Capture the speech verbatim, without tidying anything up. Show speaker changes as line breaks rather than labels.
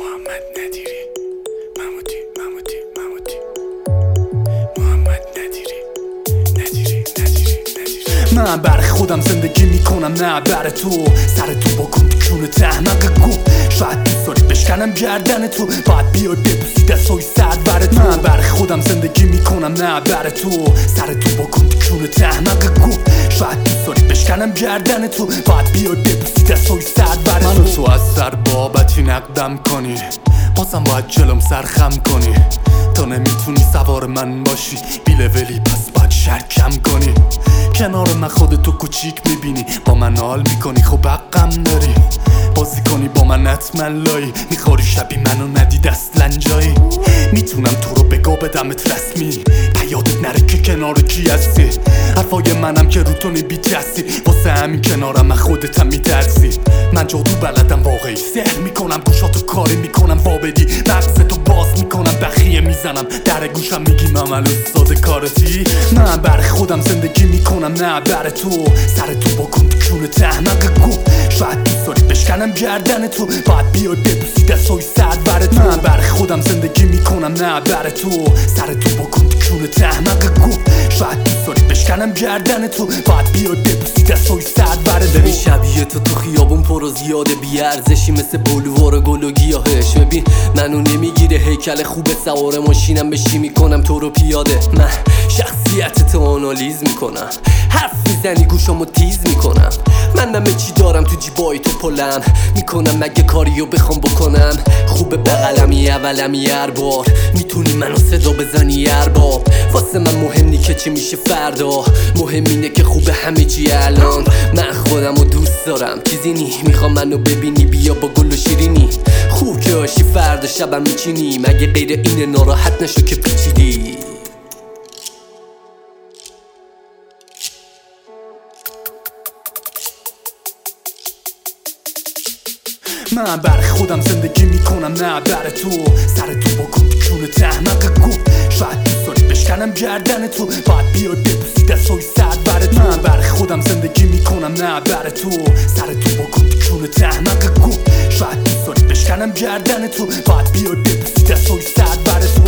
محمد ندیری محمودی محمودی محمودی محمد ندیری ندیری ندیری ندیری. من بر خودم زندگی میکنم نه بر تو، سر تو با کن تو کونه تحمق گو. شاید دوست داری بشکنم گردن تو، باید بیای ببوسی دستای سرد بر تو. من بر خودم زندگی میکنم نه بر تو، سر تو با کن تو کونه تحمق گو. شاید دوست داری بشکنم گردن تو، باید بیای ببوسی دستای سرد بر تو. منو تو از سر بابتی نقدم کنی، بازم باید جلوم سرخم کنی. تو نمیتونی سوار من باشی بی لولی، پس باید شرکم کنی. کنار من خودتو کوچیک میبینی، با من حال میکنی خب حقم داری. بازی کنی با من حتما لایی، میخوری شبی منو ندید اصلا جایی. میتونم تو رو بگو بدمت رسمی، پیادت نره که کنار کی هستی. حرفای منم که رو تو نمیچستی، واسه همین کنارم من خودتم میترسی. من جادو بلدم واقعی، سحر میکنم گوشاتو کاری میکنم وابدی. مغزتو باز میکنم بخیه میزنم در گوشم میگی ممل استاد کارتی. من بر خودم زندگی میکنم نه بر تو، سر تو با کن تو کونه تحمق گو. شاید دوست داری بشکنم گردن تو، باید بیای ببوسی دستای سرد بر تو. من بر خودم زندگی میکنم نه بر تو، سر تو با کن تو کونه تحمق گو. شاید دوست داری بشکنم گردن تو، باید بیای ببوسی دستای سرد بر تو.
ببین شبیه تو تو خیابون پر و زیاده بیارزشی، مثل بلوار گل و گیاهش. ببین منو نمیگیره هیکل خوب سوار ماشینم بشی، میکنم تو رو پیاده. من شخصیت تو آنالیز میکنم، حرف میزنی گوشامو تیز میکنم. من همه چی دارم تو جیبای تو پلم میکنم، مگه کاریو بخوام بکنم. خوبه بغلمی اولمی هر بار، میتونی منو صدا بزنی هر بار. واسه من مهم نی که چی میشه فردا، مهم اینه که خوبه همه چی الان. من خودمو دوست دارم چیزی نی، میخوام منو ببینی بیا با گل و شیرینی. خوب که آشی فردا شبم میچینی، مگه غیر اینه ناراحت نشو که پیچیدی.
من بر خودم زندگی میکنم نه بر تو، سر تو با کن تو کونه تحمق گو. شاید دوست داری بشکنم گردن تو، باید بیای ببوسی دستای سرد بر تو. من بر خودم زندگی میکنم نه بر تو، سر تو با کن تو کونه تحمق گو. شاید دوست داری بشکنم گردن تو، باید بیای ببوسی دستای سرد بر تو.